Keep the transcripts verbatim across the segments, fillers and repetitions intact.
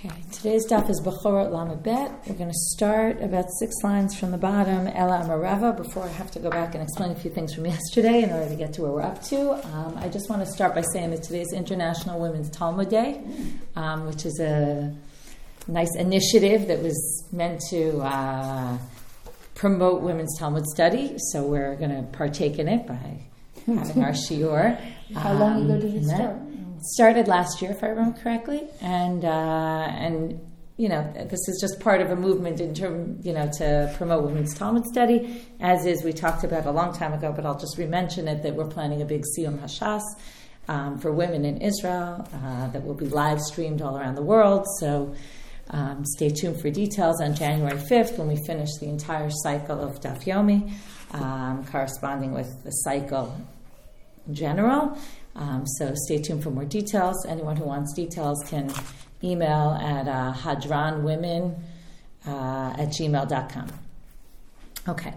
Okay, today's daf is Bechorot Lamed Bet. We're going to start about six lines from the bottom, Ela Amarava, before I have to go back and explain a few things from yesterday in order to get to where we're up to. Um, I just want to start by saying that today's International Women's Talmud Day, um, which is a nice initiative that was meant to uh, promote women's Talmud study, so we're going to partake in it by having our shiur. How long ago did it start? Started last year, if I remember correctly, and uh, and you know this is just part of a movement in term you know to promote women's Talmud study, as is we talked about a long time ago, but I'll just re-mention it that we're planning a big Siyum Hashas um, for women in Israel uh, that will be live streamed all around the world. So um, stay tuned for details on January fifth when we finish the entire cycle of Daf Yomi, um, corresponding with the cycle in general. Um, so stay tuned for more details. Anyone who wants details can email at uh, hadranwomen uh, at gmail dot com. Okay,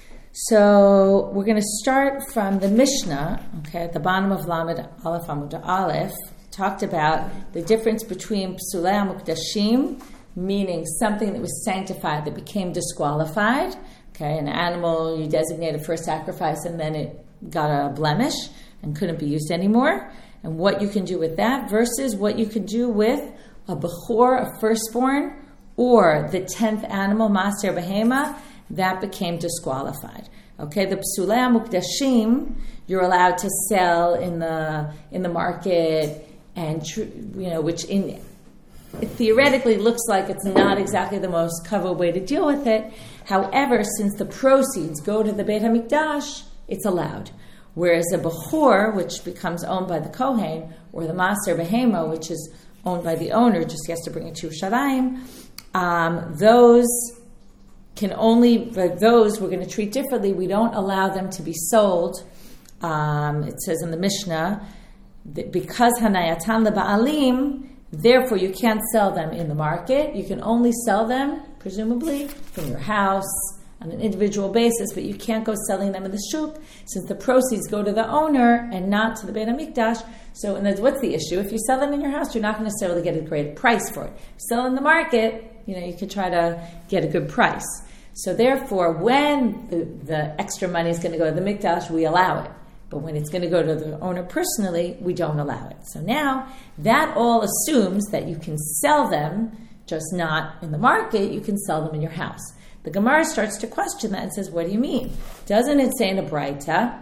so we're going to start from the Mishnah, okay, at the bottom of Lamed Aleph Amud Aleph, talked about the difference between Psulei HaMukdashim, meaning something that was sanctified that became disqualified, okay, an animal you designated for a sacrifice and then it got a blemish and couldn't be used anymore, and what you can do with that versus what you can do with a bechor, a firstborn, or the tenth animal, maser behema, that became disqualified. Okay, the psulei hamukdashim you're allowed to sell in the in the market, and you know which in it theoretically looks like it's not exactly the most kavod way to deal with it. However, since the proceeds go to the Beit HaMikdash, it's allowed. Whereas a bechor, which becomes owned by the Kohen, or the maser behema, which is owned by the owner, just he has to bring it to Yerushalayim, um, those can only, but those we're going to treat differently. We don't allow them to be sold. Um, it says in the Mishnah, that because hanayatan leba'alim, therefore you can't sell them in the market. You can only sell them, presumably, from your house, on an individual basis, but you can't go selling them in the shuk since the proceeds go to the owner and not to the Beit HaMikdash. So, and what's the issue? If you sell them in your house, you're not going to necessarily get a great price for it. If you sell in the market, you know, you could try to get a good price. So therefore, when the, the extra money is going to go to the Mikdash, we allow it. But when it's going to go to the owner personally, we don't allow it. So now, that all assumes that you can sell them, just not in the market, you can sell them in your house. The Gemara starts to question that and says, what do you mean? Doesn't it say in a Braita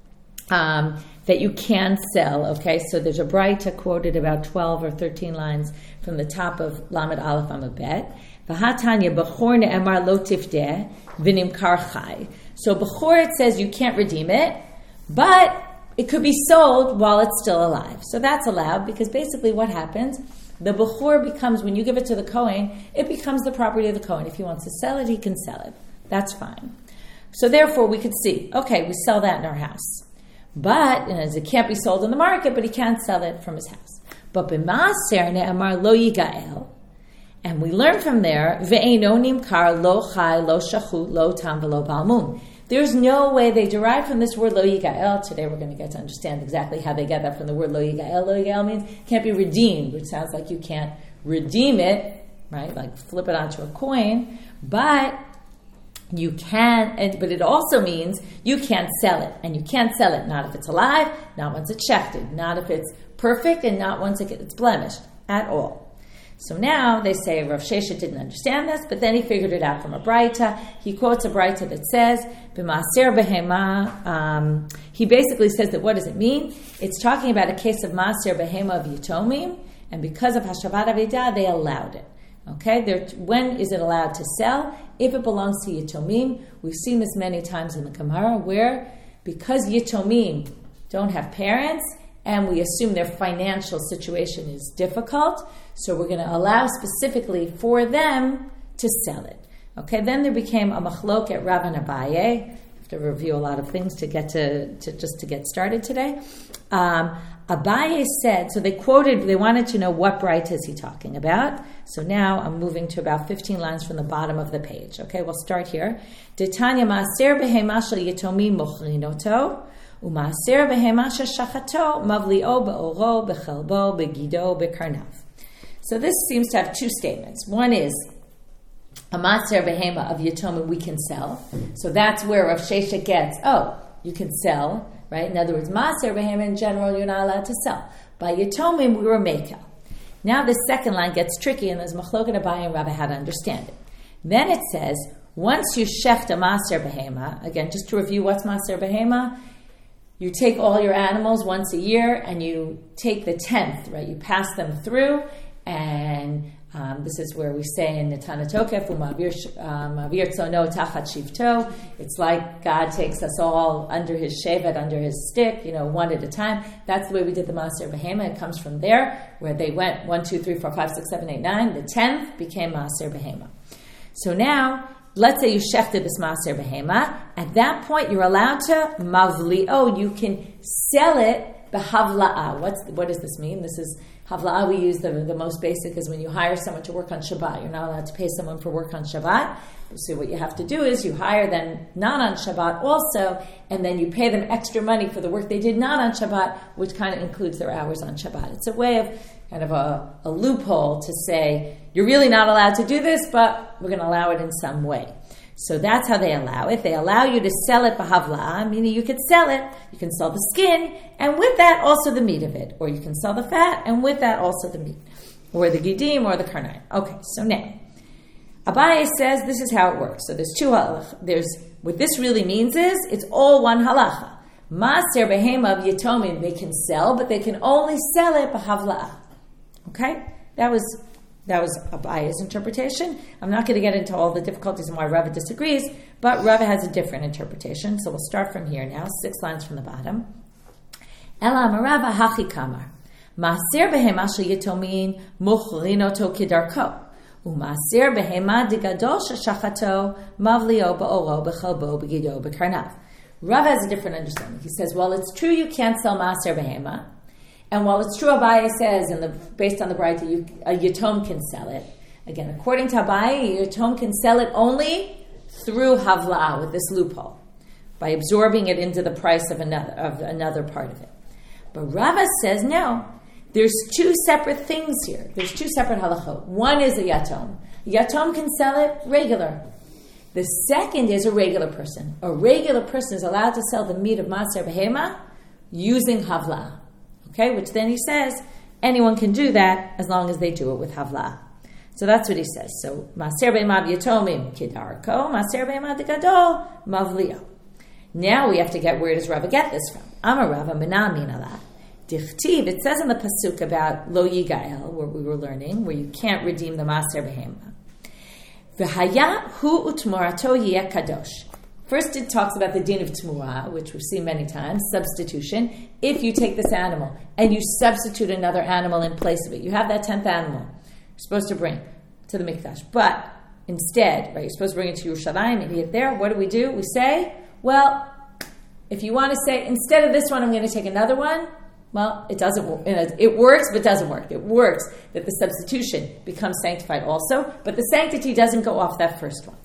um, that you can sell? Okay, so there's a Braita quoted about twelve or thirteen lines from the top of Lamed Aleph Amud Bet. V'hatanya b'chor ne'emar lo tifdeh v'nimkar chai. So b'chor it says you can't redeem it, but it could be sold while it's still alive. So that's allowed because basically what happens, the bechor becomes, when you give it to the Kohen, it becomes the property of the Kohen. If he wants to sell it, he can sell it. That's fine. So therefore, we could see, okay, we sell that in our house. But, you know, it can't be sold in the market, but he can't sell it from his house. But b'maser ne'amar lo yigael, and we learn from there, ve'eino nimkar lo chai lo shachut lo tam v'lo balmun. There's no way they derive from this word lo yigael. Today we're going to get to understand exactly how they get that from the word lo yigael. Lo yigael means can't be redeemed, which sounds like you can't redeem it, right? Like flip it onto a coin. But you can, and, but it also means you can't sell it. And you can't sell it not if it's alive, not once it's shechted, not if it's perfect, and not once it's blemished at all. So now they say Rav Sheshet didn't understand this, but then he figured it out from a Braita. He quotes a Braita that says, "B'maser behema." Um, he basically says that what does it mean? It's talking about a case of maser behema of yitomim, and because of Hashavat Avedah, they allowed it. Okay, They're, when is it allowed to sell? If it belongs to yitomim. We've seen this many times in the Gemara, where because yitomim don't have parents, and we assume their financial situation is difficult, so we're going to allow specifically for them to sell it. Okay, then there became a machlok at Rav and Abaye. I have to review a lot of things to get to, to just to get started today. Um, Abaye said, so they quoted, they wanted to know what Braita is he talking about. So now I'm moving to about fifteen lines from the bottom of the page. Okay, we'll start here. Detanya maaser behema shel yitomim mochrinoto. U'maaser behema shel shachato mavli'o be'oro bechelbo begido bekarnav. So this seems to have two statements. One is a Maser Behema of Yatomim we can sell. So that's where Rav Sheshet gets, oh, you can sell, right? In other words, Maser Behema in general, you're not allowed to sell. By Yatomim, we were Mekel. Now the second line gets tricky, and there's Machloket Abaye and Rabbi how to understand it. Then it says, once you shecht a Maser Behema, again, just to review what's Maser Behema, you take all your animals once a year and you take the tenth, right? You pass them through, and um, this is where we say in the Tana Tokef, Ma'avir tzono tachat shivto. It's like God takes us all under His shevet, under His stick, you know, one at a time. That's the way we did the Maser Behema. It comes from there, where they went one, two, three, four, five, six, seven, eight, nine. The tenth became Maser Behema. So now, let's say you shechted this Maser Behema. At that point, you're allowed to mavli'o. You can sell it behavla'a. What's what does this mean? This is havla'a. We use the the most basic is when you hire someone to work on Shabbat. You're not allowed to pay someone for work on Shabbat. So what you have to do is you hire them not on Shabbat also, and then you pay them extra money for the work they did not on Shabbat, which kind of includes their hours on Shabbat. It's a way of kind of a, a loophole to say, you're really not allowed to do this, but we're going to allow it in some way. So that's how they allow it. They allow you to sell it b'havla'a, meaning you could sell it, you can sell the skin, and with that also the meat of it. Or you can sell the fat, and with that also the meat. Or the gidim, or the karnayim. Okay, so now, Abaye says this is how it works. So there's two halach. There's, what this really means is, it's all one halacha. Maser behema of yatomim, they can sell, but they can only sell it b'havla'a. Okay? That was that was Abaye's interpretation. I'm not going to get into all the difficulties and why Rava disagrees, but Rava has a different interpretation. So we'll start from here now, six lines from the bottom. Ela amarava hachi kamar. Maser behema shel yatomin muchlinoto kidarko. Umaser behema digadol sheshachato mavlio ba'oro b'chalbo b'gido b'karnav. Rava has a different understanding. He says, well, it's true you can't sell Maser behema. And while it's true, Abaye says, and the, based on the Braita, you, a Yatom can sell it. Again, according to Abaye, a Yatom can sell it only through Havla'ah, with this loophole, by absorbing it into the price of another of another part of it. But Rava says, no, there's two separate things here. There's two separate halachot. One is a Yatom. A Yatom can sell it regular. The second is a regular person. A regular person is allowed to sell the meat of Maser Behema using Havla'ah. Okay, which then he says, anyone can do that as long as they do it with Havla'ah. So that's what he says. So, Maser Behema Yatomim Kidarko, Maser Behema Digadol Mavlio. Now we have to get, where does Rava get this from? Amar Rava Menamin Alah. Dichtiv, it says in the Pasuk about Lo Yigael, where we were learning, where you can't redeem the Maser Behema. V'haya hu utmorato yeh kadosh. First, it talks about the din of Tmurah, which we've seen many times, substitution. If you take this animal and you substitute another animal in place of it, you have that tenth animal you're supposed to bring to the Mikdash. But instead, right, you're supposed to bring it to Yerushalayim and eat it there. What do we do? We say, well, if you want to say, instead of this one, I'm going to take another one, well, it doesn't work. It works, but doesn't work. It works that the substitution becomes sanctified also, but the sanctity doesn't go off that first one.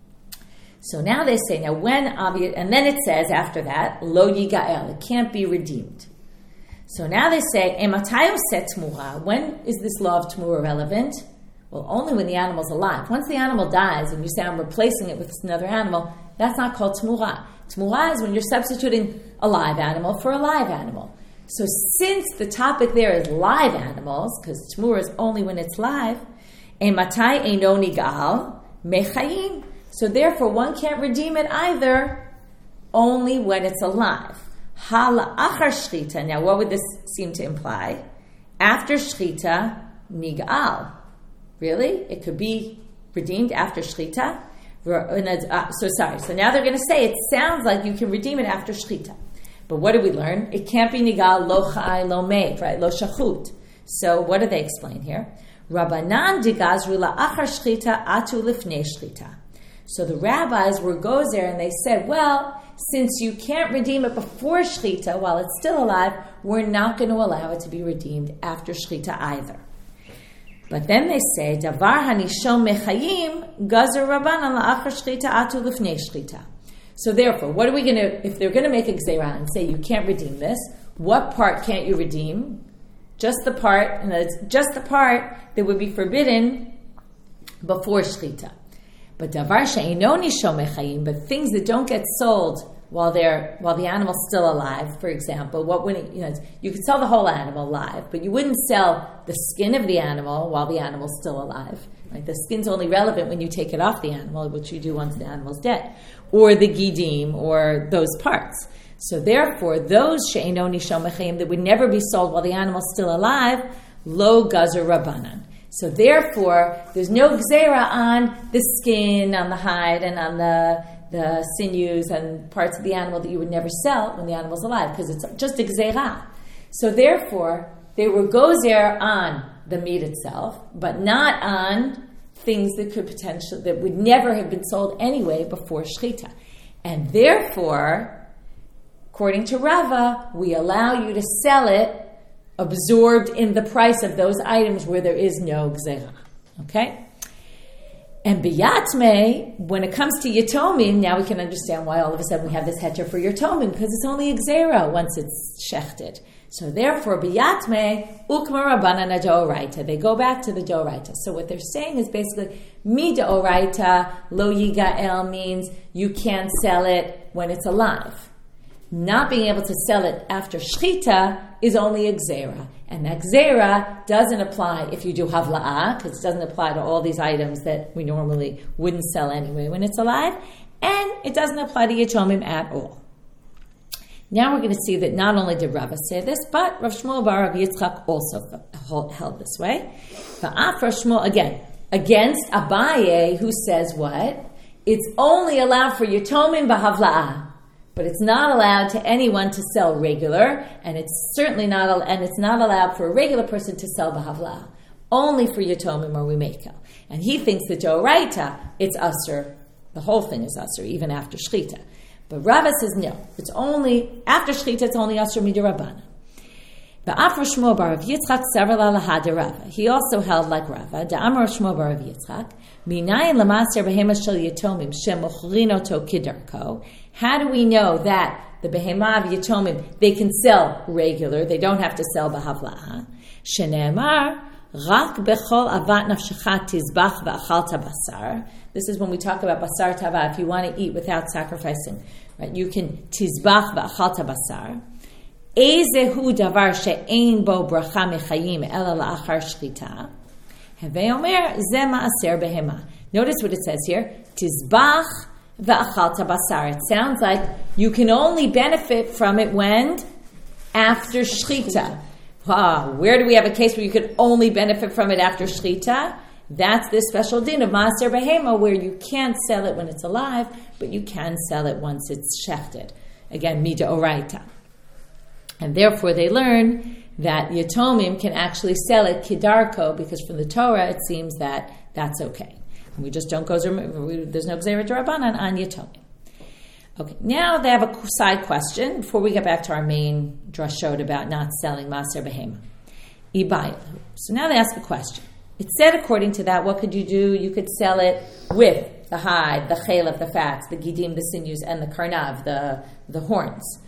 So now they say, now when, obvious, and then it says after that, lo yigael, it can't be redeemed. So now they say, ematayo set tmura, when is this law of tmura relevant? Well, only when the animal's alive. Once the animal dies and you say, I'm replacing it with another animal, that's not called tmura. Tmura is when you're substituting a live animal for a live animal. So since the topic there is live animals, because tmura is only when it's live, ematai eino nigal mechayim. So therefore, one can't redeem it either, only when it's alive. Hala achar shchita. Now, what would this seem to imply? After shchita, nigal. Really? It could be redeemed after shchita? So sorry. So now they're going to say, it sounds like you can redeem it after shchita. But what do we learn? It can't be nigal lo chai lo meid, right? Lo shachut. So what do they explain here? Rabbanan digazru la achar shchita atu lifnei shchita. So the rabbis were gozer and they said, well, since you can't redeem it before shchita while it's still alive, we're not going to allow it to be redeemed after shchita either. But then they say, davar hanishom mechayim gazer rabbanan la achar shchita atu lifnei shchita. So therefore, what are we going to, if they're going to make a gzeirah and say you can't redeem this, what part can't you redeem? just the part, and it's just the part that would be forbidden before shchita. But davar she'eino nishom mechayim, but things that don't get sold while they're while the animal's still alive, for example, what would it, you know, you could sell the whole animal live, but you wouldn't sell the skin of the animal while the animal's still alive. Right? The skin's only relevant when you take it off the animal, which you do once the animal's dead, or the gidim, or those parts. So therefore, those she'eino nishom mechayim that would never be sold while the animal's still alive, lo gazer rabbanan. So therefore, there's no gzera on the skin, on the hide, and on the the sinews and parts of the animal that you would never sell when the animal's alive, because it's just a gzera. So therefore, they were gozer on the meat itself, but not on things that could potentially, that would never have been sold anyway before shchita. And therefore, according to Rava, we allow you to sell it absorbed in the price of those items where there is no gzera. Okay? And biyatme, when it comes to yatomim, now we can understand why all of a sudden we have this heter for yatomim, because it's only a gzera once it's shechted. So therefore, biyatme, ukma rabbanan adoraita. They go back to the doraita. So what they're saying is basically, mi doraita, lo yigael means you can't sell it when it's alive. Not being able to sell it after shchita is only a gzera. And that gzera doesn't apply if you do havla'ah, because it doesn't apply to all these items that we normally wouldn't sell anyway when it's alive. And it doesn't apply to yatomim at all. Now we're going to see that not only did Rava say this, but Rav Shmuel bar Rav Yitzchak also held this way. Va'af Rav Shmuel, again, against Abaye, who says what? It's only allowed for yatomim b'havla'ah. But it's not allowed to anyone to sell regular, and it's certainly not, and it's not allowed for a regular person to sell b'havla. Only for yatomim or umekel. And he thinks that doraita, it's usher. The whole thing is usher, even after shchita. But Rava says no. It's only after shchita. It's only usher midirabana. Ba'afra Shmuel bar Rav Yitzchak several alaha de Rava. He also held like Rava. Da'amar Shmuel bar Rav Yitzchak. Minayin lamaser behema shel yatomim shemochrin oto kidarko. How do we know that the behema of yatomim they can sell regular? They don't have to sell b'havla'ah. Shene'emar rak bechol avat nafshecha tizbach v'achalta basar. This is when we talk about basar tava. If you want to eat without sacrificing, right? You can tizbach v'achalta basar. Ezehu davar she'ein bo bracha mechayim ela la'achar shchita. Hevei omer ze ma'aser behema. Notice what it says here. Tizbach v'achalta basar. It sounds like you can only benefit from it when? After shchita. Wow, where do we have a case where you could only benefit from it after shchita? That's this special din of ma'aser behema, where you can't sell it when it's alive, but you can sell it once it's shechted. Again, mida oraita. And therefore they learn that yatomim can actually sell it kidarko, because from the Torah it seems that that's okay. And we just don't go, there's no gzera d'Rabbanan on yatomim. Okay, now they have a side question before we get back to our main drashot about not selling maser behema. Ibayil. So now they ask a question. It said according to that, what could you do? You could sell it with the hide, the chelav, the fats, the gidim, the sinews, and the karnav, the, the horns.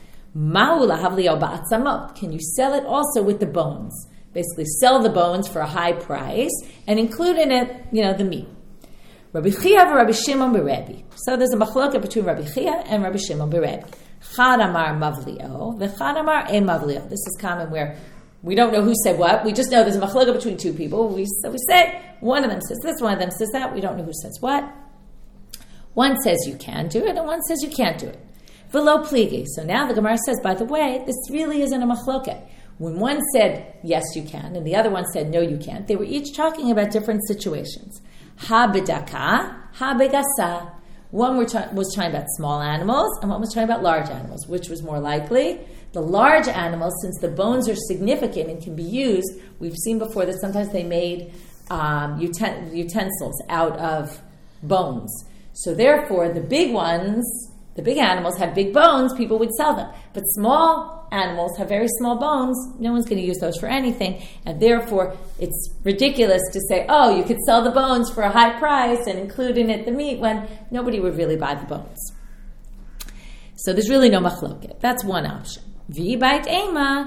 Can you sell it also with the bones? Basically, sell the bones for a high price and include in it, you know, the meat. Rabbi Chia and Rabbi Shimon beRebbi. So there's a machloka between Rabbi Chia and Rabbi Shimon beRebbi. Chad amar mavlio, v'chad amar ein mavlio. This is common where we don't know who said what. We just know there's a machloka between two people. We so we say one of them says this, one of them says that. We don't know who says what. One says you can do it, and one says you can't do it. V'lo pligi. So now the Gemara says, by the way, this really isn't a machloket. When one said, yes, you can, and the other one said, no, you can't, they were each talking about different situations. Ha b'daka, ha b'gasa. One were ta- was talking about small animals, and one was talking about large animals. Which was more likely? The large animals, since the bones are significant and can be used, we've seen before that sometimes they made um, uten- utensils out of bones. So therefore, the big ones... The big animals have big bones, people would sell them. But small animals have very small bones, no one's going to use those for anything. And therefore, it's ridiculous to say, oh, you could sell the bones for a high price and include in it the meat, when nobody would really buy the bones. So there's really no machloket. That's one option. V'ibait ema,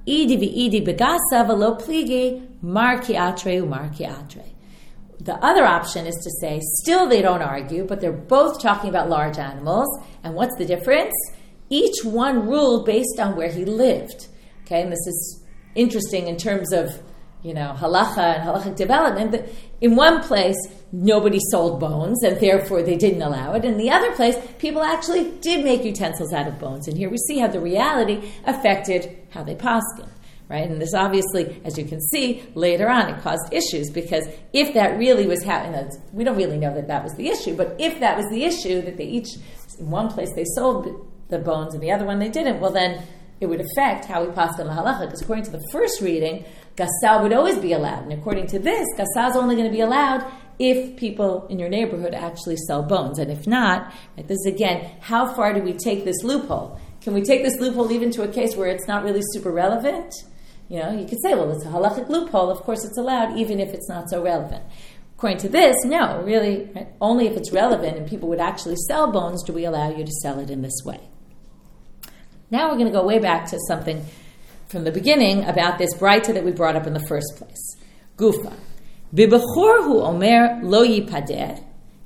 Idi v'idi begasa v'lo pligi, marki atre u'marki atre. The other option is to say, still they don't argue, but they're both talking about large animals. And what's the difference? Each one ruled based on where he lived. Okay, and this is interesting in terms of, you know, halacha and halachic development. But in one place, nobody sold bones, and therefore they didn't allow it. In the other place, people actually did make utensils out of bones. And here we see how the reality affected how they paskin. Right? And this obviously, as you can see, later on it caused issues, because if that really was happening, we don't really know that that was the issue, but if that was the issue, that they each, in one place they sold the bones and the other one they didn't, well then it would affect how we pass on the halacha, because according to the first reading, gasal would always be allowed, and according to this, gasal is only going to be allowed if people in your neighborhood actually sell bones, and if not, right, this is again, how far do we take this loophole? Can we take this loophole even to a case where it's not really super relevant? You know, you could say, well, it's a halachic loophole. Of course, it's allowed, even if it's not so relevant. According to this, no, really, right? Only if it's relevant and people would actually sell bones do we allow you to sell it in this way. Now we're going to go way back to something from the beginning about this braita that we brought up in the first place. Gufa. Bibechor hu omer lo yipadeh,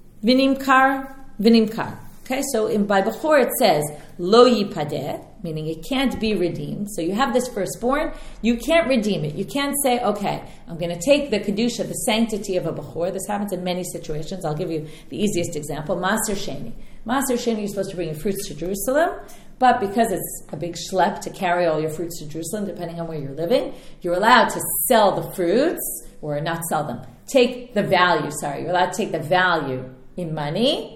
v'nimkar, v'nimkar. Okay, so in by Bechor it says, lo yipadeh, meaning it can't be redeemed. So you have this firstborn, you can't redeem it. You can't say, okay, I'm going to take the kedusha, the sanctity of a Bechor. This happens in many situations. I'll give you the easiest example. Maser Sheni. Maser Sheni, you're supposed to bring your fruits to Jerusalem, but because it's a big schlep to carry all your fruits to Jerusalem, depending on where you're living, you're allowed to sell the fruits, or not sell them, take the value, sorry, you're allowed to take the value in money,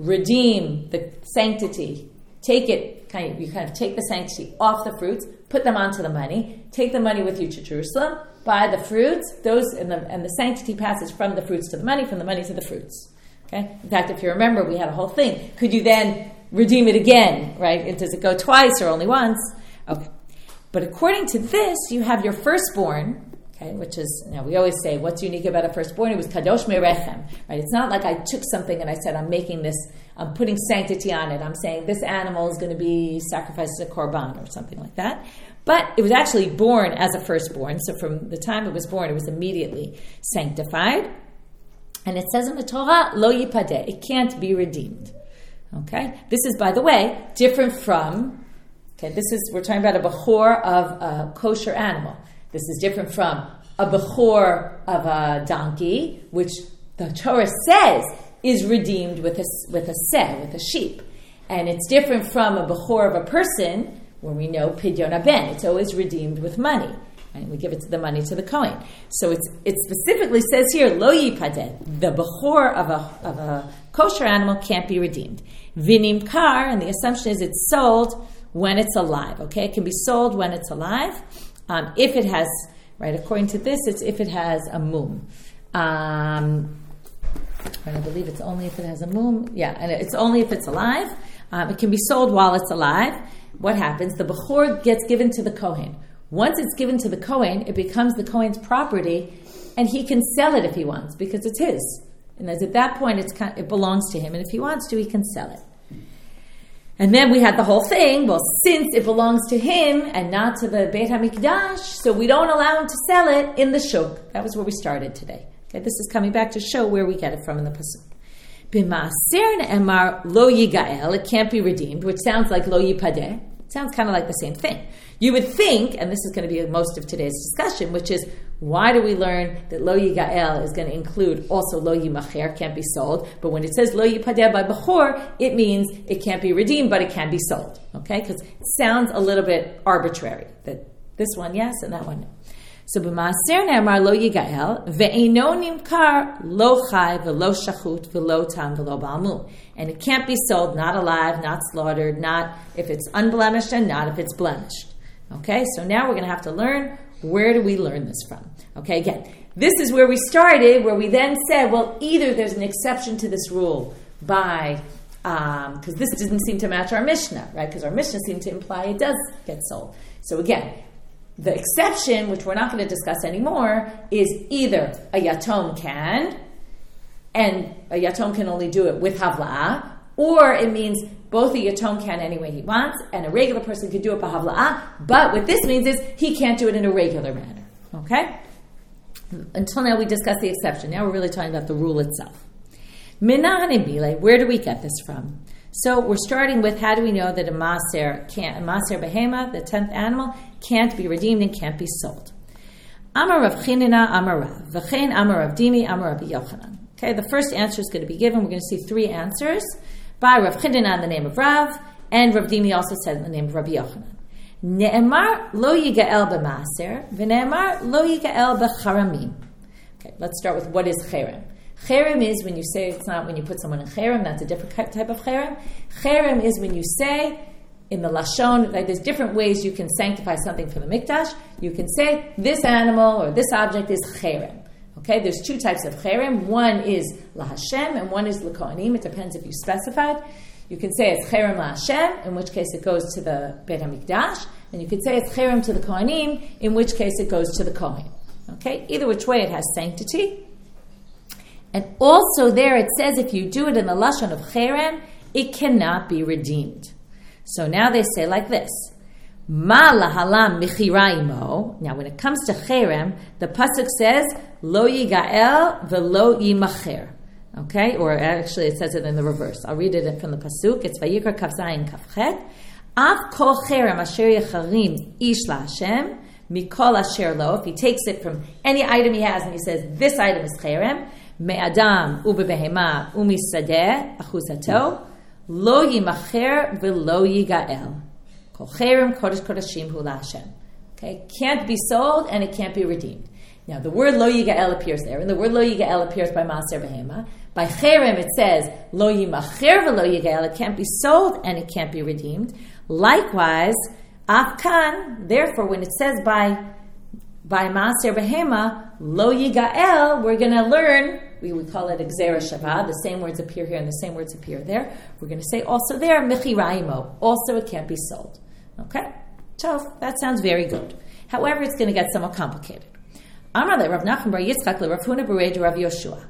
redeem the sanctity, take it, kind of, you kind of take the sanctity off the fruits, put them onto the money, take the money with you to Jerusalem, buy the fruits, those and the, and the sanctity passes from the fruits to the money, from the money to the fruits. Okay. In fact, if you remember, we had a whole thing. Could you then redeem it again, right? Does it go twice or only once? Okay. But according to this, you have your firstborn, okay, which is, you know, we always say, what's unique about a firstborn? It was kadosh merechem, right? It's not like I took something and I said, I'm making this, I'm putting sanctity on it. I'm saying this animal is going to be sacrificed as a korban or something like that. But it was actually born as a firstborn. So from the time it was born, it was immediately sanctified. And it says in the Torah, lo yipadeh, it can't be redeemed. Okay? This is, by the way, different from, okay, this is, we're talking about a bechor of a kosher animal. This is different from a bechor of a donkey, which the Torah says is redeemed with a, with a seh, with a sheep. And it's different from a bechor of a person, where we know pidyon haben. It's always redeemed with money. And we give it to the money to the Kohen. So it's, it specifically says here, lo yipadeh, the bechor of a, of a kosher animal can't be redeemed. V'nimkar, and the assumption is it's sold when it's alive. Okay, it can be sold when it's alive. Um, if it has, right, according to this, it's if it has a mum. Um, and I believe it's only if it has a mum. Yeah, and it's only if it's alive. Um, it can be sold while it's alive. What happens? The bechor gets given to the Kohen. Once it's given to the Kohen, it becomes the Kohen's property, and he can sell it if he wants, because it's his. And as at that point, it's kind of, it belongs to him, and if he wants to, he can sell it. And then we had the whole thing, well, since it belongs to him and not to the Beit HaMikdash, so we don't allow him to sell it in the shuk. That was where we started today. Okay, this is coming back to show where we get it from in the pasuk. B'maaser ne'emar lo yigael, it can't be redeemed, which sounds like lo yipadeh. It sounds kind of like the same thing. You would think, and this is going to be most of today's discussion, which is, why do we learn that lo yigael is going to include also lo yimacher, can't be sold, but when it says lo yipadeh by bechor, it means it can't be redeemed, but it can be sold. Okay? Because it sounds a little bit arbitrary, that this one yes and that one no. So b'maaser ne'emar lo yigael, ve'eino nimkar lo chai v'lo shachut v'lo tam v'lo ba'almum. And it can't be sold, not alive, not slaughtered, not if it's unblemished and not if it's blemished. Okay, so now we're going to have to learn, where do we learn this from? Okay, again, this is where we started, where we then said, well, either there's an exception to this rule by, because um, this didn't seem to match our Mishnah, right? Because our Mishnah seemed to imply it does get sold. So again, the exception, which we're not going to discuss anymore, is either a yatom can, and a yatom can only do it with havla'ah, or it means both the yatom can any way he wants, and a regular person could do it b'havla'ah, but what this means is he can't do it in a regular manner. Okay? Until now we discussed the exception. Now we're really talking about the rule itself. Minah, where do we get this from? So we're starting with, how do we know that a maser can't, a maser behema, the tenth animal, can't be redeemed and can't be sold? Amar Rav Chinina, Amar Rav, V'chein Amar Rav Dimi, Amar Rav Yochanan. Okay, the first answer is going to be given. We're going to see three answers by Rav Chinina in the name of Rav, and Rav Dimi also said in the name of Rav Yochanan. Ne'emar lo yigael b'maser, v'ne'emar lo yigael b'charamim. Okay, let's start with what is cherem. Cherem is when you say, it's not when you put someone in cherem, that's a different type of cherem. Cherem is when you say, in the Lashon, like there's different ways you can sanctify something for the Mikdash. You can say, this animal or this object is cherem. Okay, there's two types of cherem. One is LaHashem and one is LaKohanim. It depends if you specified. You can say it's cherem LaHashem, in which case it goes to the Beit HaMikdash. And you can say it's cherem to the Kohanim, in which case it goes to the Kohen. Okay, either which way it has sanctity. And also there it says if you do it in the Lashon of cherem, it cannot be redeemed. So now they say like this. Ma lahalam michiraimo. Now when it comes to cherem, the pasuk says, lo yigael velo yimacher. Okay, or actually it says it in the reverse. I'll read it from the pasuk. It's Vayikra Kaf Zayin Kaf Chet. Av kol cherem asher yecharim ish laHashem mikol asher lo. If he takes it from any item he has and he says, this item is cherem, me'adam ubebehema umisadeh achuzato, lo yimacher velo yigael. Kol cherem kodesh kodeshim hu laHashem. Okay, can't be sold and it can't be redeemed. Now the word lo yigael appears there, and the word lo yigael appears by maaser behema. By cherem it says lo yimacher velo yigael. It can't be sold and it can't be redeemed. Likewise, afkan. Therefore, when it says by by maaser behema lo yigael, we're going to learn. We would call it Gzera Shava. The same words appear here and the same words appear there. We're going to say also there, Michiraimo. Also, it can't be sold. Okay? So, that sounds very good. However, it's going to get somewhat complicated. Amar le Rav Nachman bar Yitzchak le Rav Huna bereid Rav Yoshua.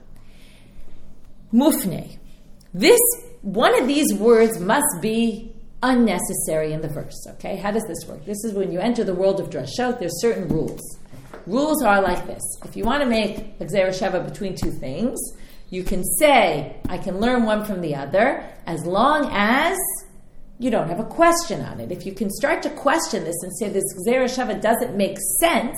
Mufne. This, one of these words must be unnecessary in the verse. Okay? How does this work? This is when you enter the world of drashot, there's certain rules. Rules are like this. If you want to make a Gzera Shava between two things, you can say, I can learn one from the other, as long as you don't have a question on it. If you can start to question this and say this Gzera Shava doesn't make sense,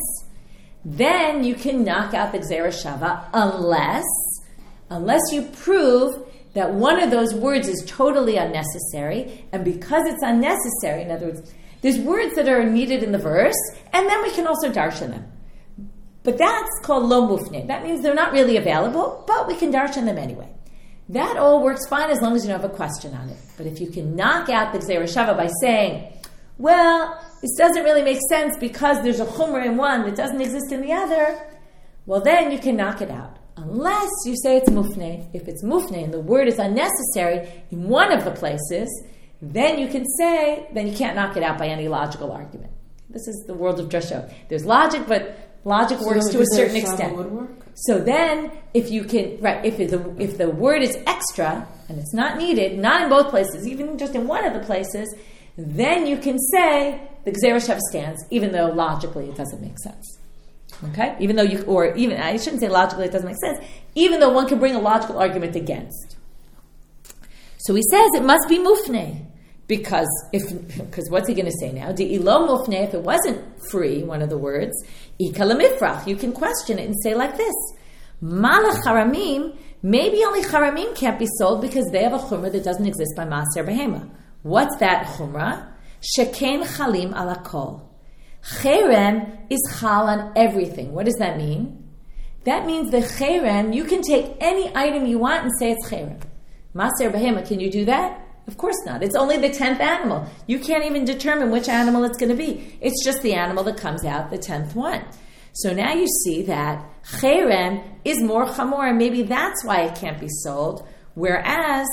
then you can knock out the Gzera Shava unless, unless you prove that one of those words is totally unnecessary, and because it's unnecessary, in other words, there's words that are needed in the verse, and then we can also darshan them. But that's called lo mufne. That means they're not really available, but we can darshan them anyway. That all works fine as long as you don't have a question on it. But if you can knock out the Gzera Shava by saying, well, this doesn't really make sense because there's a chumrah in one that doesn't exist in the other, well then you can knock it out. Unless you say it's mufne. If it's mufne and the word is unnecessary in one of the places, then you can say, then you can't knock it out by any logical argument. This is the world of drashot. There's logic, but logic so works to a certain extent. So then, if you can, right, if the if the word is extra and it's not needed, not in both places, even just in one of the places, then you can say the Gzera Shava stands, even though logically it doesn't make sense. Okay, even though you, or even I shouldn't say logically it doesn't make sense, even though one can bring a logical argument against. So he says it must be mufne. Because if, because what's he going to say now? Di ilo mufne, if it wasn't free, one of the words, ika lemifrach, you can question it and say like this: Mala charamim, maybe only charamim can't be sold because they have a chumrah that doesn't exist by maaser behema. What's that chumrah? Sheken chalim ala kol. Cherem is chal on everything. What does that mean? That means the cherem, you can take any item you want and say it's cherem. Maaser behema, can you do that? Of course not. It's only the tenth animal. You can't even determine which animal it's going to be. It's just the animal that comes out, the tenth one. So now you see that cherem is more chamor, and maybe that's why it can't be sold, whereas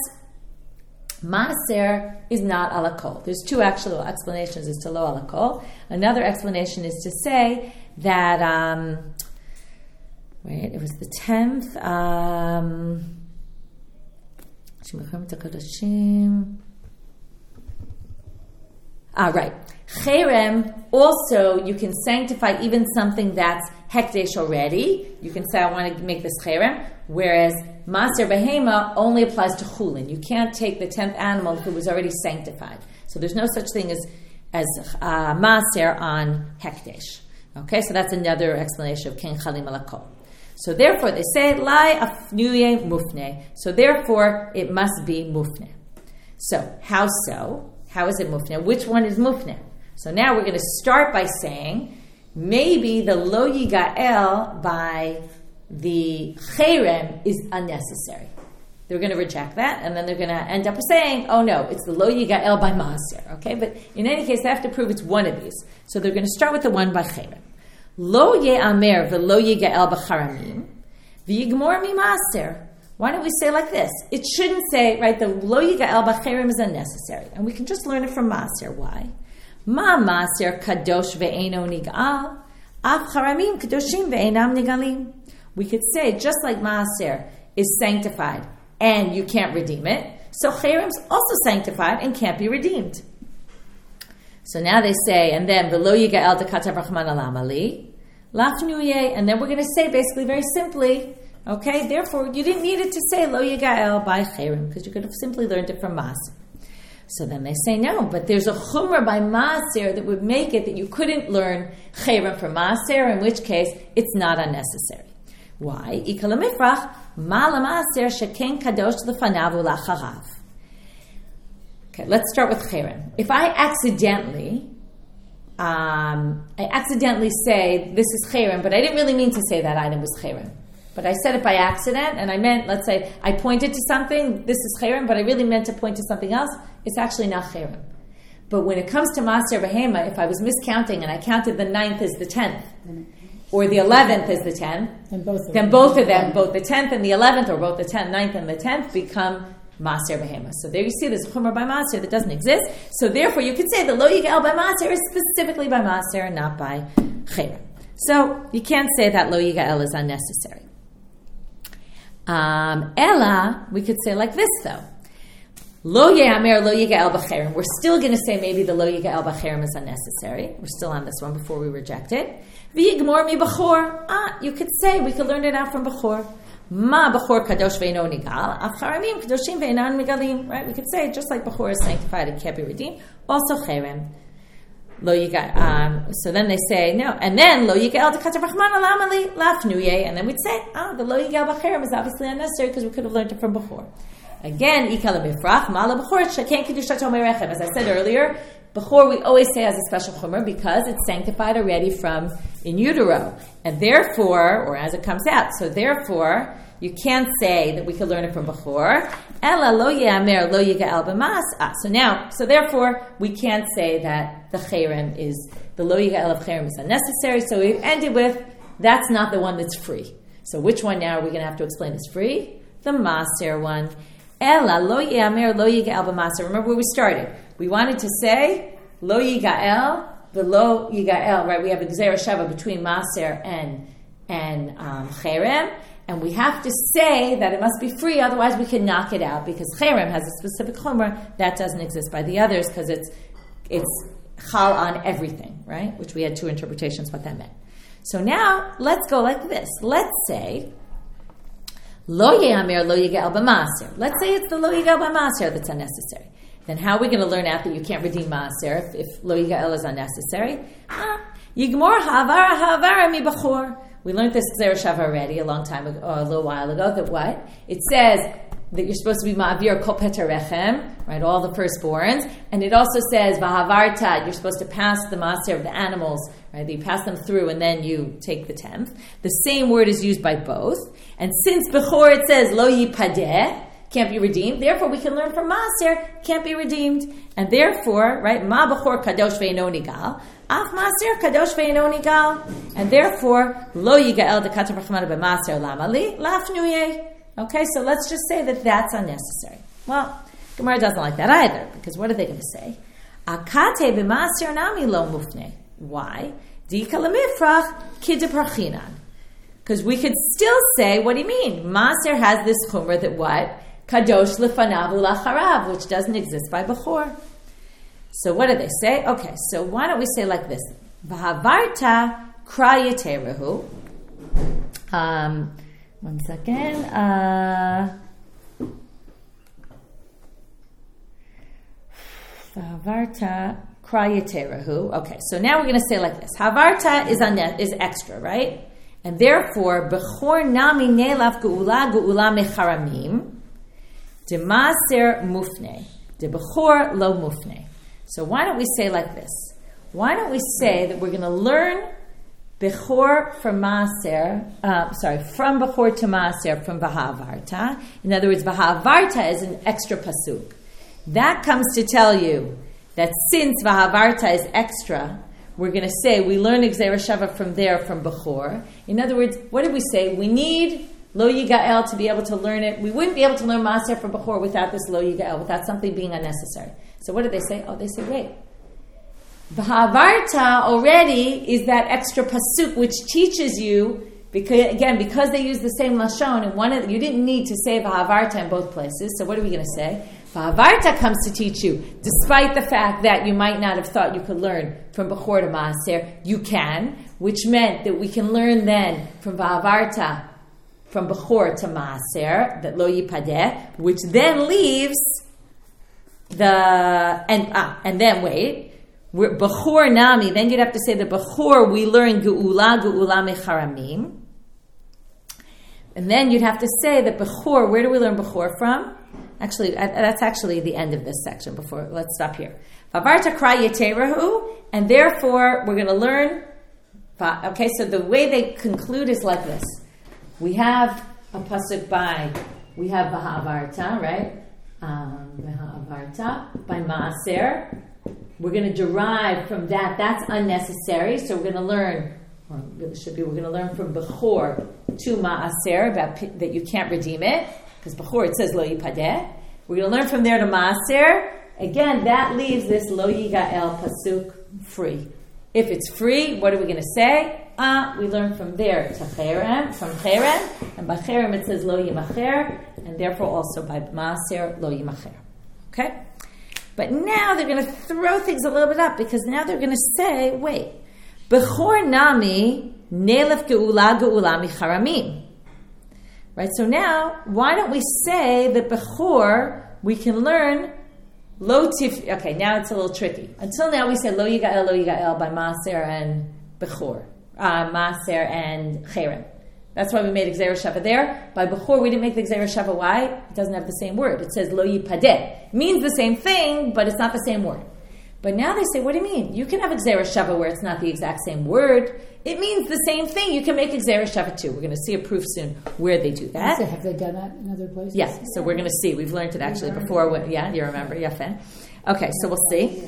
maaser is not ala kol. There's two actual explanations as to lo ala kol. Another explanation is to say that, um, wait, it was the tenth, um... Ah, right. Cherem, also, you can sanctify even something that's hekdesh already. You can say, I want to make this cherem. Whereas Maser Behema only applies to chulin. You can't take the tenth animal if it was already sanctified. So there's no such thing as, as uh, Maser on hekdesh. Okay, so that's another explanation of ken chalim alakol. So therefore, they say, lai afnuye mufne. So therefore, it must be mufne. So, how so? How is it mufne? Which one is mufne? So now we're going to start by saying, maybe the lo yigael by the cherem is unnecessary. They're going to reject that, and then they're going to end up saying, oh no, it's the lo yigael by maaser. Okay, but in any case, they have to prove it's one of these. So they're going to start with the one by cherem. Lo ye'amer v'lo yigael b'charamim v'yigmor mi maaser. Why don't we say like this? It shouldn't say, right, the lo yigael b'cherem is unnecessary. And we can just learn it from maaser. Why? Ma maaser kadosh ve'eno nigal, af charamim kadoshim ve'enam nigalim. We could say, just like maaser is sanctified and you can't redeem it, so cherem's also sanctified and can't be redeemed. So now they say, and then v'lo yigael dekatav rachman alam ali, lafnuye, and then we're going to say basically very simply, okay, therefore you didn't need it to say lo yigael by cherem, because you could have simply learned it from maaser. So then they say, no, but there's a chumrah by maaser that would make it that you couldn't learn cherem from maaser, in which case it's not unnecessary. Why? Ikal mifrach ma maaser sheken kadosh lefanav ulacharav. Okay, let's start with cherem. If I accidentally, um, I accidentally say this is cherem, but I didn't really mean to say that item was cherem. But I said it by accident, and I meant, let's say, I pointed to something, this is cherem, but I really meant to point to something else, it's actually not cherem. But when it comes to Maser Behema, if I was miscounting and I counted the ninth as the tenth, or the eleventh as the tenth, and both of then them. both of them, both the tenth and the eleventh, or both the tenth, ninth and the tenth, become Maser Behema. So there you see there's chumrah by Maser that doesn't exist. So therefore you could say the lo yigael by Maser is specifically by Maser, not by cherem. So you can't say that lo yigael is unnecessary. Um, Ella, we could say like this though. Lo ye'amer lo yigael b'cherem. We're still going to say maybe the lo yigael b'cherem is unnecessary. We're still on this one before we reject it. V'yigmor mi b'chor. Ah, you could say, we could learn it out from b'chor. Ma b'chor kadosh ve'eno nigal. Acharamim kadoshim ve'enan nigalim. Right? We could say, just like b'chor is sanctified and can't be redeemed, also cherem. Lo yigael. Um, so then they say, no. And then, lo yigael dekatav rachman alam ali lafnuye. And then we'd say, ah, the lo yigael b'cherem is obviously unnecessary because we could have learned it from b'chor. Again, ikal b'frach, mala b'chor, sheken kedushat omerechem. As I said earlier, b'chor we always say has a special chumrah because it's sanctified already from in utero. And therefore, or as it comes out, so therefore, you can't say that we could learn it from b'chor. Ela lo ye'amer lo yigael b'mas. Ah, so now, so therefore, we can't say that the cherem is, the lo yigael of cherem is unnecessary. So we ended with, that's not the one that's free. So which one now are we going to have to explain is free? The maser one. Ela lo ye'amer lo yigael b'maser. Remember where we started. We wanted to say lo yigael, the lo yigael, right? We have a gzera shava between maser and and um, cherem, and we have to say that it must be free. Otherwise, we can knock it out because cherem has a specific chumrah that doesn't exist by the others because it's it's chal on everything, right? Which we had two interpretations what that meant. So now let's go like this. Let's say. Lo ye'amer lo yigael b'maser. Let's say it's the lo yigael b'maser that's unnecessary. Then how are we going to learn out that you can't redeem maser if, if lo yigael is unnecessary? Ah, yigmor ha'avara ha'avara mi b'chor. We learned this gzera shava already a long time ago, or a little while ago. That what it says that you're supposed to be ma'avir kol peter rechem, right? All the firstborns, and it also says v'havarta. You're supposed to pass the maser of the animals, right? You pass them through, and then you take the tenth. The same word is used by both. And since before it says lo yipadeh, can't be redeemed, therefore we can learn from maser, can't be redeemed. And therefore, right, ma bechor kadosh ve'eno nigal, af maser kadosh ve'eno nigal. And therefore, lo yigael dekatav rachman b'maser lamali, lafnuye. Okay, so let's just say that that's unnecessary. Well, Gemara doesn't like that either, because what are they going to say? Akate b'maser nami lo mufne. Why? Dika lemifrach kideprachinan. Because we could still say, what do you mean? Maser has this chumrah that what? kadosh lefanav ulacharav, which doesn't exist by bechor. So what do they say? Okay, so why don't we say like this? V'havarta krayeterahu. Um, one second. Uh, V'havarta krayeterahu. Okay, so now we're going to say like this. Havarta is on is extra, right? And therefore, bechor nami ne'elav geula geula mecharamim demaser mufne de bechor lo mufne. So why don't we say like this? Why don't we say that we're going to learn bechor from maaser, uh, sorry, from bechor to maaser from v'havarta. In other words, v'havarta is an extra pasuk. That comes to tell you that since v'havarta is extra, we're going to say we learn Gzeira Shava from there, from bechor. In other words, what did we say? We need lo yigael to be able to learn it. We wouldn't be able to learn maaser from bechor without this lo yigael, without something being unnecessary. So what did they say? Oh, they say, wait. V'havarta already is that extra pasuk which teaches you, because again, because they use the same lashon, and one of, you didn't need to say v'havarta in both places. So what are we going to say? V'havarta comes to teach you, despite the fact that you might not have thought you could learn from bechor to maaser, you can, which meant that we can learn then from v'havarta, from bechor to maaser, that lo yipadeh, which then leaves the and ah and then wait, we're bechor nami. Then you'd have to say the bechor we learn geula geula mecharamim, and then you'd have to say that bechor. Where do we learn bechor from? Actually, that's actually the end of this section. Before, let's stop here. Vavarta krayeterahu, and therefore we're going to learn. Okay, so the way they conclude is like this: we have a pasuk by, we have v'havarta, right? Um, v'havarta by maaser. We're going to derive from that. That's unnecessary. So we're going to learn, or it really should be, we're going to learn from bechor to maaser about p- that you can't redeem it. Because before it says lo yipadeh. We're going to learn from there to maaser. Again, that leaves this lo yigael pasuk free. If it's free, what are we going to say? Ah, we learn from there to cherem, from cherem, and by cherem it says lo yimacher, and therefore also by maaser lo yimacher. Okay? But now they're going to throw things a little bit up, because now they're going to say, wait, bechor nami nelef geula geula micharamim. Right, so now, why don't we say that bechor, we can learn lo tif... Okay, now it's a little tricky. Until now we said lo yigael, lo yigael by maaser and bechor. Uh, maaser and cherem. That's why we made Gzeira Shava there. By bechor, we didn't make the Gzeira Shava. Why? It doesn't have the same word. It says lo yipadeh. It means the same thing, but it's not the same word. But now they say, what do you mean? You can have a Gzeira Shava where it's not the exact same word. It means the same thing. You can make a Gzeira Shava too. We're going to see a proof soon where they do that. So have they done that in other places? Yeah, so we're going to see. We've learned it actually before. When, yeah, you remember? Yeah, fan. Okay, so we'll see.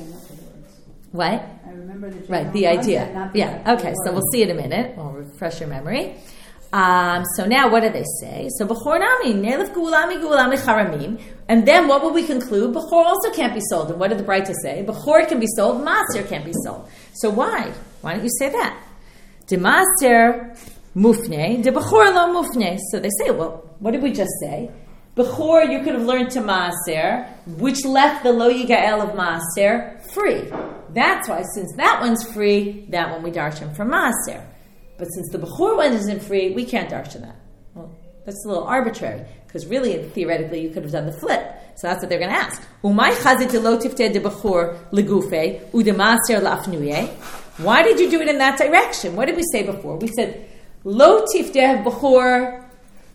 What? I remember the right, the idea. Yeah, okay, so we'll see in a minute. We'll refresh your memory. Um, so now what do they say? So bechor nami nelef geula mi geula mecharamim, and then what will we conclude? Bechor also can't be sold. And what did the Braita say? Bechor can be sold, maaser can't be sold. So why? Why don't you say that? De maaser mufne, de bechor lo mufne. So they say, well, what did we just say? Bechor you could have learned to maaser, which left the lo yigael of maaser free. That's why, since that one's free, that one we darshan from maaser. But since the bechor one isn't free, we can't darshan that. Well, that's a little arbitrary, because really, theoretically, you could have done the flip. So that's what they're going to ask. Umay chazit lo tifteh de bechor legufe u de maaser la'afnuye. Why did you do it in that direction? What did we say before? We said lo tifteh bechor.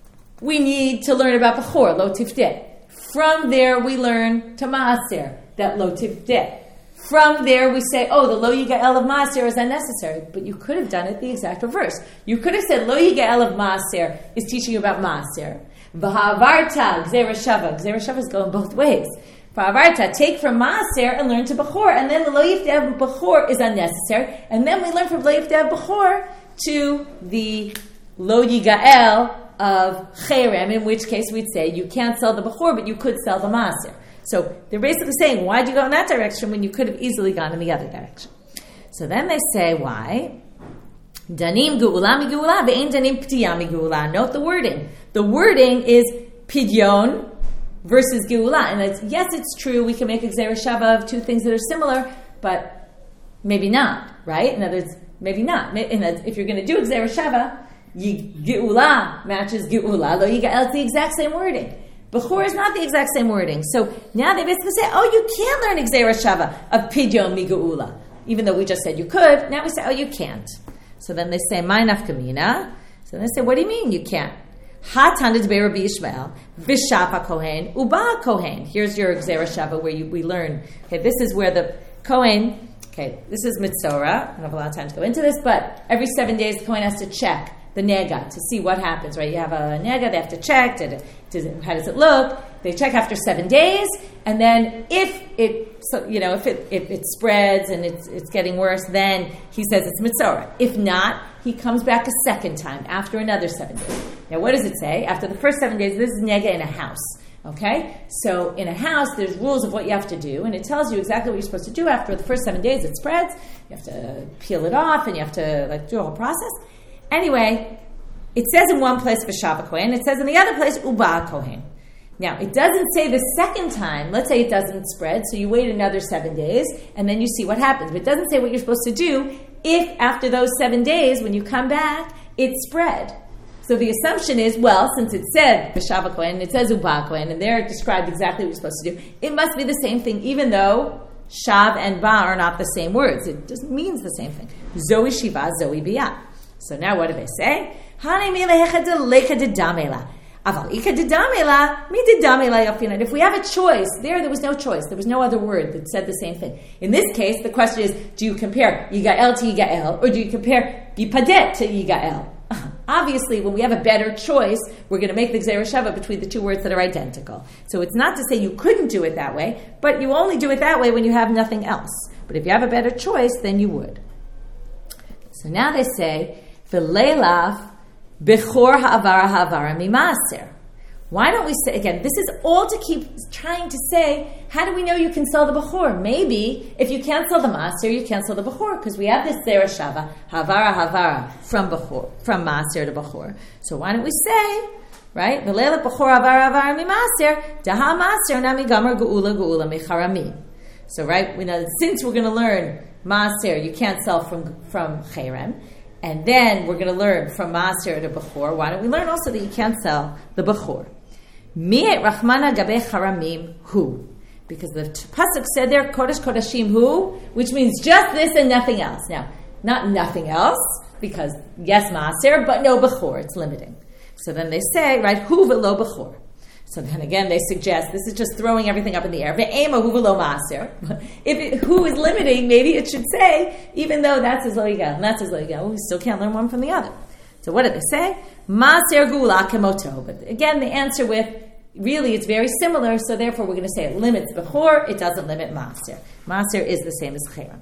We need to learn about bechor lo tifteh. From there, we learn to maaser that lo tifteh. From there, we say, oh, the lo yigael of maaser is unnecessary. But you could have done it the exact reverse. You could have said, lo yigael of maaser is teaching you about maaser. V'havarta, gzeira shava. Gzeira shava is going both ways. V'havarta, take from maaser and learn to bechor. And then the lo yifteh of bechor is unnecessary. And then we learn from lo yifteh of bechor to the lo yigael of cherem, in which case we'd say, you can't sell the bechor, but you could sell the maaser. So they're basically saying, why'd you go in that direction when you could have easily gone in the other direction? So then they say, why? Danim geula mi geula ve'ein danim p'tiyah mi geula. Note the wording. The wording is pidyon versus geula. And it's, yes, it's true, we can make a gzeira shava of two things that are similar, but maybe not, right? In other words, maybe not. In other, if you're going to do a gzeira shava, geula matches geula, lo yigael, it's the exact same wording. Bechor is not the exact same wording. So now they basically say, oh, you can't learn gzeira shava of pidyon mi geula. Even though we just said you could, now we say, oh, you can't. So then they say, my nafkamina. So then they say, what do you mean you can't? Ha tanda de Rabbi Yishmael, v'shava kohen, uba kohen. Here's your gzeira shava where you, we learn. Okay, this is where the kohen, okay, this is mitzora. I don't have a lot of time to go into this, but every seven days the kohen has to check the nega to see what happens, right? You have a nega, they have to check. Did it, does it, how does it look? They check after seven days, and then if it, so, you know, if it if it spreads and it's it's getting worse, then he says it's mitzora. If not, he comes back a second time after another seven days. Now, what does it say? After the first seven days, this is nega in a house. Okay, so in a house, there's rules of what you have to do, and it tells you exactly what you're supposed to do. After the first seven days, it spreads. You have to peel it off, and you have to like do a whole process. Anyway, it says in one place v'shava kohen, it says in the other place uba kohen. Now, it doesn't say the second time, let's say it doesn't spread, so you wait another seven days, and then you see what happens. But it doesn't say what you're supposed to do if after those seven days, when you come back, it spread. So the assumption is, well, since it said v'shava kohen, and it says uba kohen, and there it described exactly what you're supposed to do, it must be the same thing, even though shav and ba are not the same words. It just means the same thing. Zoe shiva, zoe biyah. So now what do they say? If we have a choice, there there was no choice. There was no other word that said the same thing. In this case, the question is, do you compare Yigael to Yigael, or do you compare Yipadet to Yigael? Obviously, when we have a better choice, we're going to make the gzeira shava between the two words that are identical. So it's not to say you couldn't do it that way, but you only do it that way when you have nothing else. But if you have a better choice, then you would. So now they say, V'leilaf bechor ha'avara ha'avara mimaaser. Why don't we say, again, this is all to keep trying to say, how do we know you can sell the bechor? Maybe, if you can't sell the maaser, you can't sell the bechor, because we have this gzeira shava, ha'avara ha'avara, from bechor, from maaser to bechor. So why don't we say, right, V'leilaf bechor ha'avara ha'avara mimaaser, daha maaser nami gamar geula geula mecharamim. So, right, we know that since we're going to learn maaser, you can't sell from, from cherem, and then we're going to learn from Maaser to Bechor. Why don't we learn also that you can't sell the Bechor? Mi'et Rachmana gabe charamim hu. Because the pasuk said there, Kodesh Kodashim hu, which means just this and nothing else. Now, not nothing else, because yes, Maaser, but no Bechor. It's limiting. So then they say, right, hu v'lo Bechor. So then again, they suggest, this is just throwing everything up in the air. Ve'ema hu v'lo maaser. If it, who is limiting, maybe it should say, even though that's his lo yigal, and that's his lo yigal, we still can't learn one from the other. So what did they say? Maaser gula kemoto. But again, they answer with, really it's very similar, so therefore we're going to say it limits bechor, it doesn't limit maaser. Maaser is the same as cherem.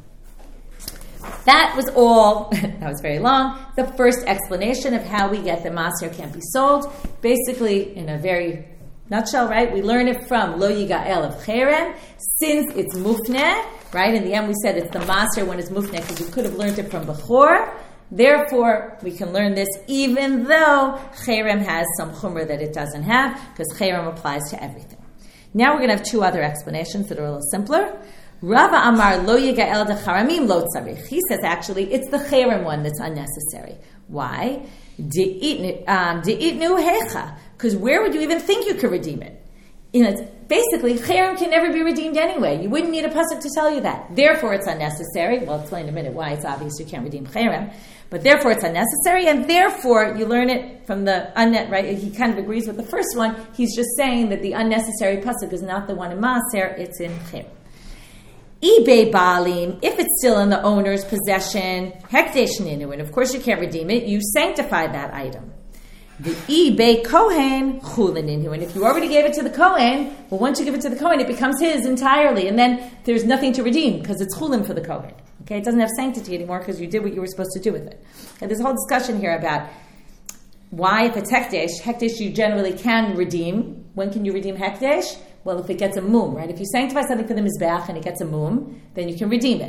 That was all, that was very long, the first explanation of how we get the maaser can't be sold. Basically, in a very nutshell, right? We learn it from Lo Yigael of Cherem, since it's Mufneh, right? In the end, we said it's the Maaser when it's Mufneh, because we could have learned it from Bechor. Therefore, we can learn this even though Cherem has some Chumrah that it doesn't have, because Cherem applies to everything. Now we're going to have two other explanations that are a little simpler. Rava Amar Lo Yigael de Charamim Lo Tzarich. He says actually it's the Cherem one that's unnecessary. Why? De'itnu hecha. Because where would you even think you could redeem it? You know, basically, cherem can never be redeemed anyway. You wouldn't need a pasuk to tell you that. Therefore, it's unnecessary. Well, I'll explain in a minute why it's obvious you can't redeem cherem. But therefore, it's unnecessary, and therefore, you learn it from the unnet, right? He kind of agrees with the first one. He's just saying that the unnecessary pasuk is not the one in maaser, it's in cherem. eBay Baalim, if it's still in the owner's possession, hekdesh ninu, and of course you can't redeem it, you sanctify that item. The eBay Kohen chulininu, and if you already gave it to the Kohen, well, once you give it to the Kohen, it becomes his entirely, and then there's nothing to redeem because it's chulin for the Kohen. Okay, it doesn't have sanctity anymore because you did what you were supposed to do with it. And there's a whole discussion here about why, if it's hekdesh, hekdesh you generally can redeem. When can you redeem hekdesh? Well, if it gets a mum, right? If you sanctify something for the mizbeach and it gets a mum, then you can redeem it.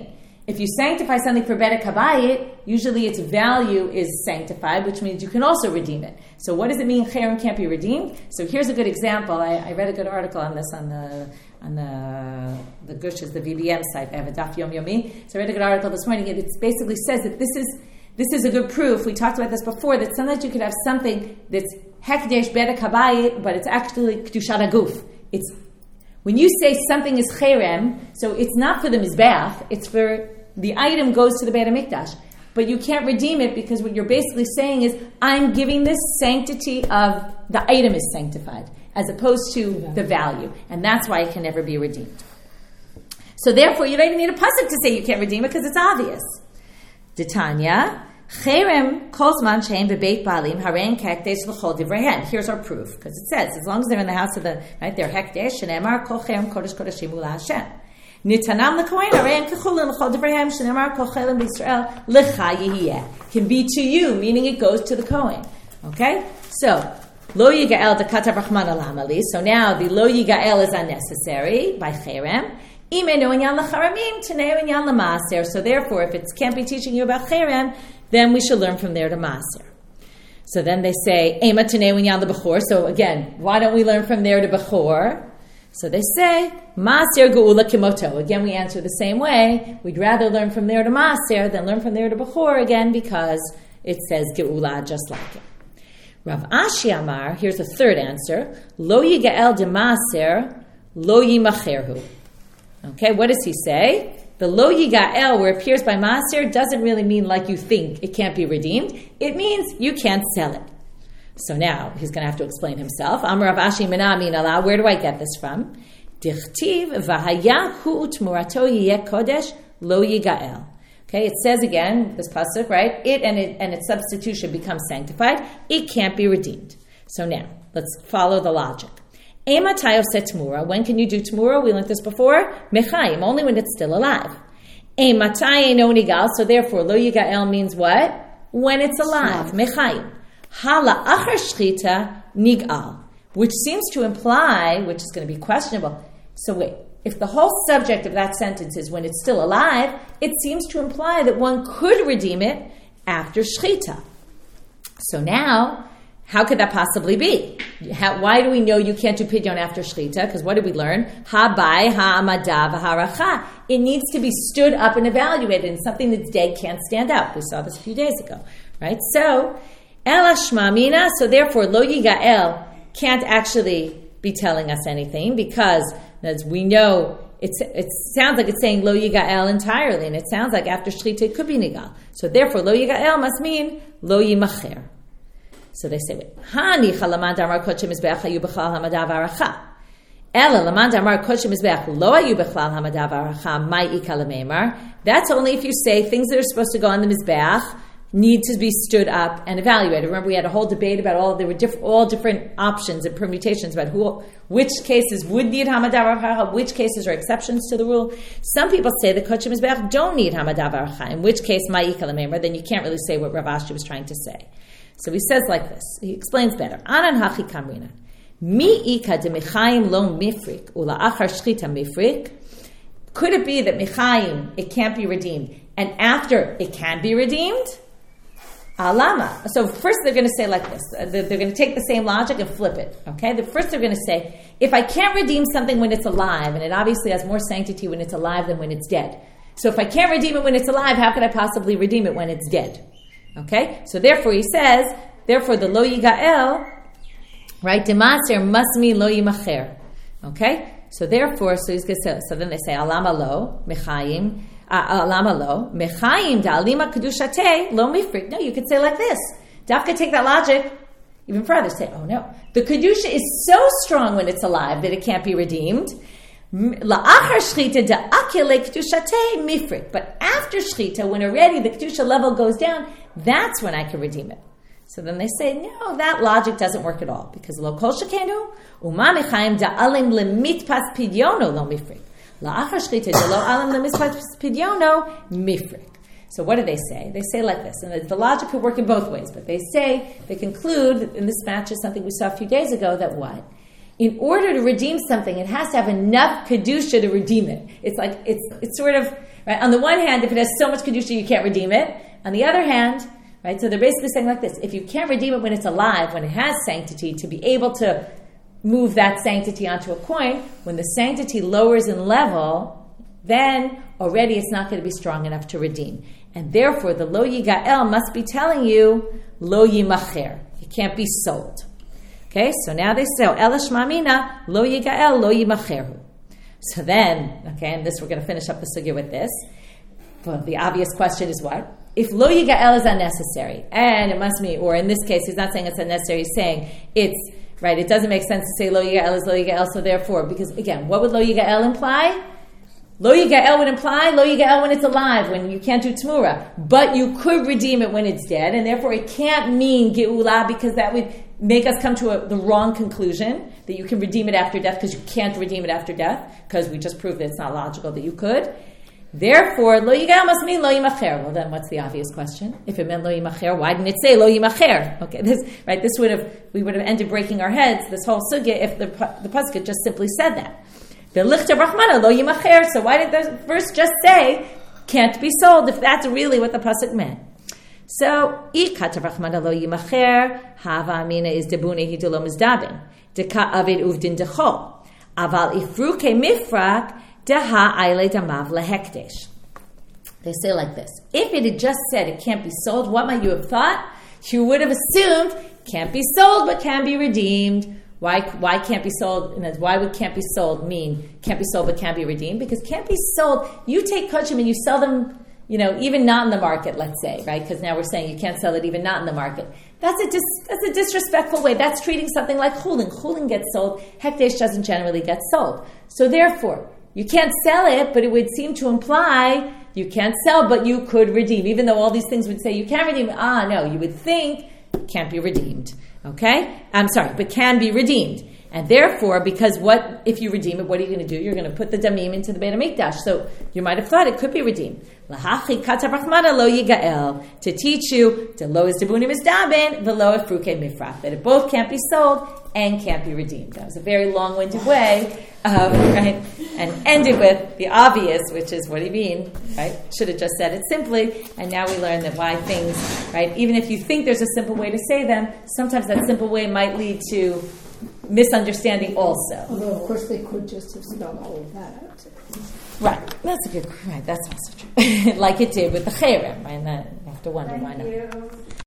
If you sanctify something for Bedek Habayit, usually its value is sanctified, which means you can also redeem it. So what does it mean cherem can't be redeemed? So here's a good example. I, I read a good article on this on the on the the Gush's, the V B M site. They have a Daf Yom Yomi. So I read a good article this morning, and it basically says that this is this is a good proof. We talked about this before, that sometimes you could have something that's Hekdesh Bedek Habayit, but it's actually Kedushat HaGuf. It's when you say something is cherem, so it's not for the Mizbeach, it's for the item goes to the Beit HaMikdash. But you can't redeem it because what you're basically saying is, I'm giving this sanctity of the item is sanctified, as opposed to the value. And that's why it can never be redeemed. So therefore, you don't even need a pasuk to say you can't redeem it because it's obvious. Titania, cherem kolzman shein bebeit balim harein hekdesh l'chol divreihem. Here's our proof, because it says, as long as they're in the house of the, right, they're hekdesh, shenemar kol cherem kodesh kodeshim ula Hashem. Nitanam lekohen harein kechulin l'chol divreihem, shenemar kol chelim b'Yisrael lecha yehiyeh. Can be to you, meaning it goes to the Kohen. Okay? So, lo yigael dekatav rachman alam ali. So now the lo yigael is unnecessary by cherem. So therefore, if it can't be teaching you about cherem, then we should learn from there to maaser. So then they say, Ema Tanei Winyan LeBechor. So again, why don't we learn from there to Bechor? So they say, Maaser Geula Kimoto. Again, we answer the same way. We'd rather learn from there to Maaser than learn from there to Bechor, again, because it says Geula just like it. Rav Ashi Amar, here's a third answer, Lo Yigael de Maaser, Lo Yimacherhu. Okay, what does he say? The lo yigael, where it appears by maaser, doesn't really mean like you think it can't be redeemed. It means you can't sell it. So now he's going to have to explain himself. Amar Rav Ashi mina min ala. Where do I get this from? Dichtiv v'haya hu tmurato yiyeh kodesh lo yigael. Okay, it says again, this pasuk, right? It and it and its substitution becomes sanctified. It can't be redeemed. So now let's follow the logic. When can you do Tamura? We learned this before. Mechayim, only when it's still alive. So therefore, lo yigael means what? When it's alive. Mechayim. Hala achar shchita nigal. Which seems to imply, which is going to be questionable. So wait, if the whole subject of that sentence is when it's still alive, it seems to imply that one could redeem it after shchita. So now, how could that possibly be? How, why do we know you can't do pidyon after shchita? Because what did we learn? Ha-bai, ha-amada, v'haracha. It needs to be stood up and evaluated, and something that's dead can't stand up. We saw this a few days ago, right? So, el ashma mina, so therefore, lo yigael can't actually be telling us anything, because as we know, it's, it sounds like it's saying lo yigael entirely, and it sounds like after shchita it could be nigal. So therefore, lo yigael must mean lo yimacher. So they say, Hani chalaman damar kodesh mizbeach hayu bechlal hamadav aracha. Ela laman damar kodesh mizbeach lo hayu bechlal hamadav aracha mai ikalamemar. That's only if you say things that are supposed to go on the mizbeach need to be stood up and evaluated. Remember, we had a whole debate about all there were diff, all different options and permutations about who, which cases would need hamadav aracha, which cases are exceptions to the rule. Some people say the kodesh mizbeach don't need hamadav aracha. In which case, mai ikalamemar. Then you can't really say what Rav Ashi was trying to say. So he says like this. He explains better. Anan hachi kamrina. Mi ika de mechayim lo mifrik ula achar shchita mifrik. Could it be that mechayim, it can't be redeemed, and after it can be redeemed? Alama. So first they're going to say like this. They're going to take the same logic and flip it. Okay. The first they're going to say, if I can't redeem something when it's alive, and it obviously has more sanctity when it's alive than when it's dead. So if I can't redeem it when it's alive, how could I possibly redeem it when it's dead? Okay, so therefore he says, therefore the lo yigael, right, demaser must mean lo yimacher. Okay, so therefore, so he's going to say, so then they say alama lo mechayim, alama lo mechayim da alima kedushate lo mifrik. No, you could say like this. Dafka take that logic even further. Say, oh no, the kedusha is so strong when it's alive that it can't be redeemed. La'achar shchita da akele kedushate mifrik. But after shchita, when already the kedusha level goes down, that's when I can redeem it. So then they say, no, that logic doesn't work at all, because lo kol shekenu uma mechayim da alim lemitpas pidyono lo mifrik. La'achar shchita da lo alim lemitpas pidyono mifrik. So what do they say? They say like this, and the logic could work in both ways, but they say, they conclude, and this matches something we saw a few days ago, that what? In order to redeem something, it has to have enough kedusha to redeem it. It's like, it's it's sort of, right? On the one hand, if it has so much kedusha, you can't redeem it. On the other hand, right? So they're basically saying like this: if you can't redeem it when it's alive, when it has sanctity, to be able to move that sanctity onto a coin, when the sanctity lowers in level, then already it's not going to be strong enough to redeem. And therefore, the lo yigael must be telling you lo yimacher. It can't be sold. Okay, so now they say elash mamina lo yigael lo yimacheru. So then, okay, and this we're going to finish up the sugya with this. Well, the obvious question is what? If lo yigael is unnecessary, and it must be, or in this case, he's not saying it's unnecessary, he's saying it's, right, it doesn't make sense to say lo yigael is lo yigael, so therefore, because again, what would lo yigael imply? Lo yigael would imply lo yigael when it's alive, when you can't do tmura. But you could redeem it when it's dead, and therefore it can't mean geula, because that would make us come to a, the wrong conclusion, that you can redeem it after death, because you can't redeem it after death, because we just proved that it's not logical that you could. Therefore, lo yigael must mean lo yimacher. Well, then what's the obvious question? If it meant lo yimacher, why didn't it say lo yimacher? Okay, this, right, this would have, we would have ended breaking our heads, this whole sugya, if the, the pasuk had just simply said that. So why did the verse just say can't be sold if that's really what the pasuk meant? So ikatav rachmana lo yimacher hava amina is debune hidulom is dabin deka avid uvdin decho aval ifruke mifrak deha aile damav lehekdesh. They say like this: if it had just said it can't be sold, what might you have thought? You would have assumed can't be sold but can be redeemed. Why why can't be sold? And why would can't be sold mean can't be sold but can't be redeemed? Because can't be sold, you take kachim and you sell them, you know, even not in the market, let's say, right? Because now we're saying you can't sell it even not in the market. That's a dis, that's a disrespectful way. That's treating something like chulin. Chulin gets sold. Hekdesh doesn't generally get sold. So therefore, you can't sell it, but it would seem to imply you can't sell, but you could redeem. Even though all these things would say you can't redeem. Ah, no, you would think can't be redeemed. Okay? I'm sorry, but can be redeemed. And therefore, because what if you redeem it, what are you going to do? You're going to put the damim into the Beit HaMikdash. So you might have thought it could be redeemed. Lahachi katav rachmana lo yigael, to teach you the lo is debunim is dabin, the lo ifruke mifrach, that it both can't be sold and can't be redeemed. That was a very long-winded way of, right? And ended with the obvious, which is what do you mean, right? Should have just said it simply, and now we learn that why things, right? Even if you think there's a simple way to say them, sometimes that simple way might lead to misunderstanding also. Although, of course, they could just have spelled all of that out. Right. That's a good, right, that's also true. Like it did with the cherem, right? And then you have to wonder why not.